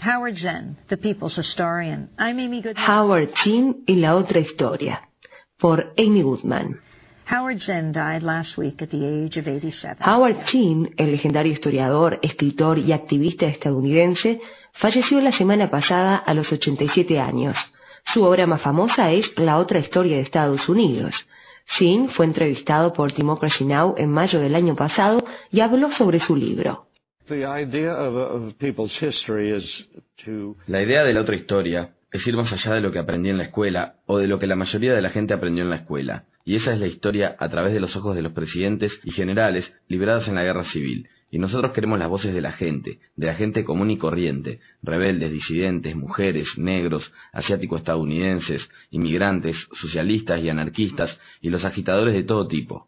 Howard Zinn, The People's Historian. I'm Amy Goodman. Howard Zinn y la otra historia, por Amy Goodman. Howard Zinn died last week at the age of 87. Howard Zinn, el legendario historiador, escritor y activista estadounidense, falleció la semana pasada a los 87 años. Su obra más famosa es La otra historia de Estados Unidos. Zinn fue entrevistado por Democracy Now! En mayo del año pasado y habló sobre su libro. La idea de la otra historia es ir más allá de lo que aprendí en la escuela o de lo que la mayoría de la gente aprendió en la escuela. Y esa es la historia a través de los ojos de los presidentes y generales librados en la guerra civil. Y nosotros queremos las voces de la gente común y corriente, rebeldes, disidentes, mujeres, negros, asiático-estadounidenses, inmigrantes, socialistas y anarquistas, y los agitadores de todo tipo.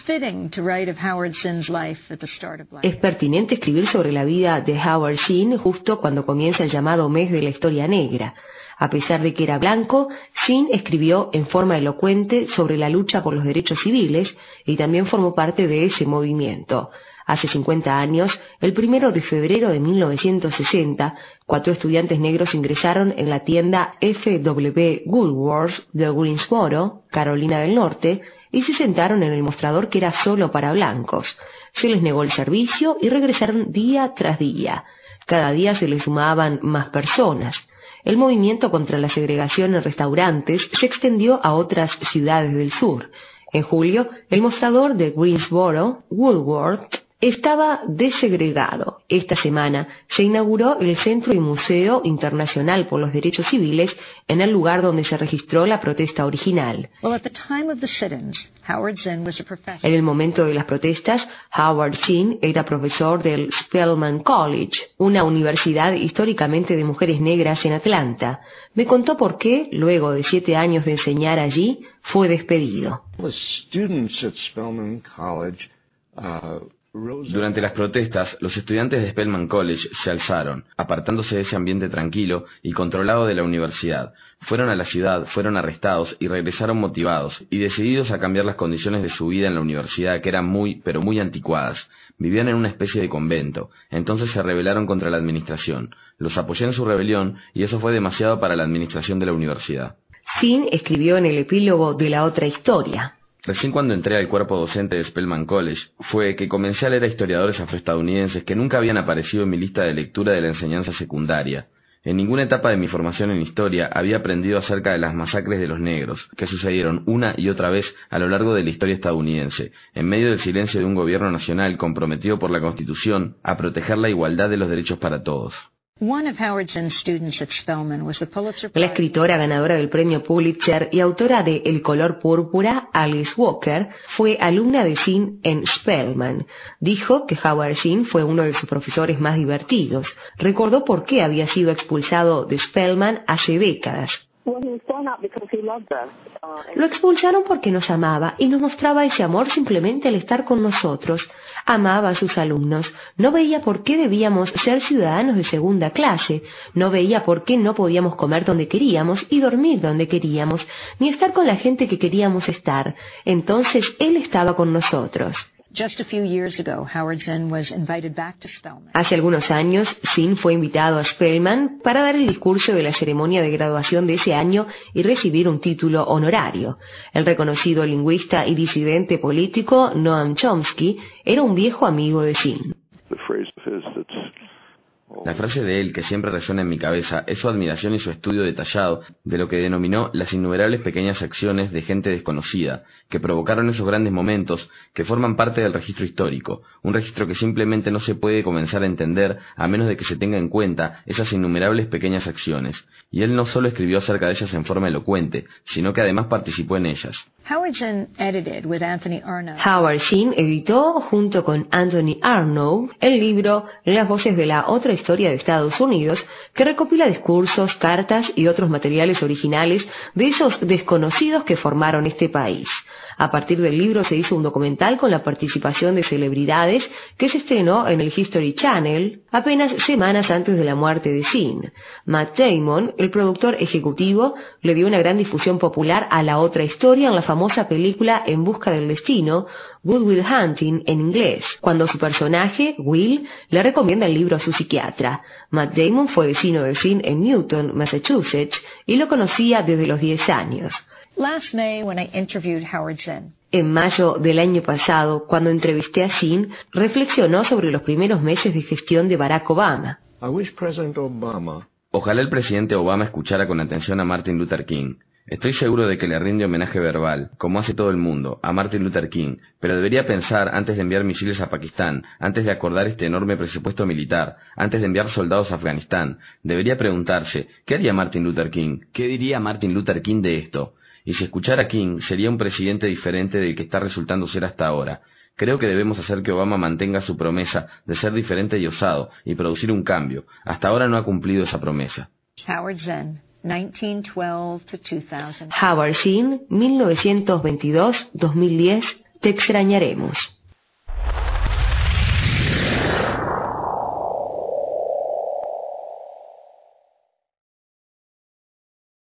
Es pertinente escribir sobre la vida de Howard Zinn justo cuando comienza el llamado mes de la historia negra. A pesar de que era blanco, Zinn escribió en forma elocuente sobre la lucha por los derechos civiles y también formó parte de ese movimiento. Hace 50 años, el 1 de febrero de 1960, 4 estudiantes negros ingresaron en la tienda F.W. Woolworth de Greensboro, Carolina del Norte, y se sentaron en el mostrador que era solo para blancos. Se les negó el servicio y regresaron día tras día. Cada día se les sumaban más personas. El movimiento contra la segregación en restaurantes se extendió a otras ciudades del sur. En julio, el mostrador de Greensboro, Woolworth, estaba desegregado. Esta semana se inauguró el Centro y Museo Internacional por los Derechos Civiles en el lugar donde se registró la protesta original. En el momento de las protestas, Howard Zinn era profesor del Spelman College, una universidad históricamente de mujeres negras en Atlanta. Me contó por qué, luego de 7 años de enseñar allí, fue despedido. Durante las protestas, los estudiantes de Spelman College se alzaron, apartándose de ese ambiente tranquilo y controlado de la universidad. Fueron a la ciudad, fueron arrestados y regresaron motivados y decididos a cambiar las condiciones de su vida en la universidad, que eran muy anticuadas. Vivían en una especie de convento. Entonces se rebelaron contra la administración. Los apoyé en su rebelión y eso fue demasiado para la administración de la universidad. Zinn escribió en el epílogo de La otra historia. Recién cuando entré al cuerpo docente de Spelman College fue que comencé a leer a historiadores afroestadounidenses que nunca habían aparecido en mi lista de lectura de la enseñanza secundaria. En ninguna etapa de mi formación en historia había aprendido acerca de las masacres de los negros, que sucedieron una y otra vez a lo largo de la historia estadounidense, en medio del silencio de un gobierno nacional comprometido por la Constitución a proteger la igualdad de los derechos para todos. La escritora ganadora del premio Pulitzer y autora de El color púrpura, Alice Walker, fue alumna de Zinn en Spelman. Dijo que Howard Zinn fue uno de sus profesores más divertidos. Recordó por qué había sido expulsado de Spelman hace décadas. Lo expulsaron porque nos amaba y nos mostraba ese amor simplemente al estar con nosotros. Amaba a sus alumnos, no veía por qué debíamos ser ciudadanos de segunda clase, no veía por qué no podíamos comer donde queríamos y dormir donde queríamos, ni estar con la gente que queríamos estar. Entonces él estaba con nosotros. Hace algunos años, Zinn fue invitado a Spelman para dar el discurso de la ceremonia de graduación de ese año y recibir un título honorario. El reconocido lingüista y disidente político Noam Chomsky era un viejo amigo de Zinn. La frase de él que siempre resuena en mi cabeza es su admiración y su estudio detallado de lo que denominó las innumerables pequeñas acciones de gente desconocida, que provocaron esos grandes momentos que forman parte del registro histórico, un registro que simplemente no se puede comenzar a entender a menos de que se tenga en cuenta esas innumerables pequeñas acciones. Y él no solo escribió acerca de ellas en forma elocuente, sino que además participó en ellas. Howard Zinn editó junto con Anthony Arnaud el libro Las voces de la otra historia de Estados Unidos, que recopila discursos, cartas y otros materiales originales de esos desconocidos que formaron este país. A partir del libro se hizo un documental con la participación de celebridades que se estrenó en el History Channel apenas semanas antes de la muerte de Sean. Matt Damon, el productor ejecutivo, le dio una gran difusión popular a la otra historia en la famosa película En busca del destino, Good Will Hunting en inglés, cuando su personaje, Will, le recomienda el libro a su psiquiatra. Matt Damon fue vecino de Sean en Newton, Massachusetts, y lo conocía desde los 10 años. Last May, when I interviewed Howard Zinn. En mayo del año pasado, cuando entrevisté a Sean, reflexionó sobre los primeros meses de gestión de Barack Obama. Ojalá el presidente Obama escuchara con atención a Martin Luther King. Estoy seguro de que le rinde homenaje verbal, como hace todo el mundo, a Martin Luther King, pero debería pensar antes de enviar misiles a Pakistán, antes de acordar este enorme presupuesto militar, antes de enviar soldados a Afganistán. Debería preguntarse, ¿qué haría Martin Luther King? ¿Qué diría Martin Luther King de esto? Y si escuchara a King, sería un presidente diferente del que está resultando ser hasta ahora. Creo que debemos hacer que Obama mantenga su promesa de ser diferente y osado, y producir un cambio. Hasta ahora no ha cumplido esa promesa. Howard Zinn, 1912 to 2000. Howard Zinn, 1922-2010, te extrañaremos.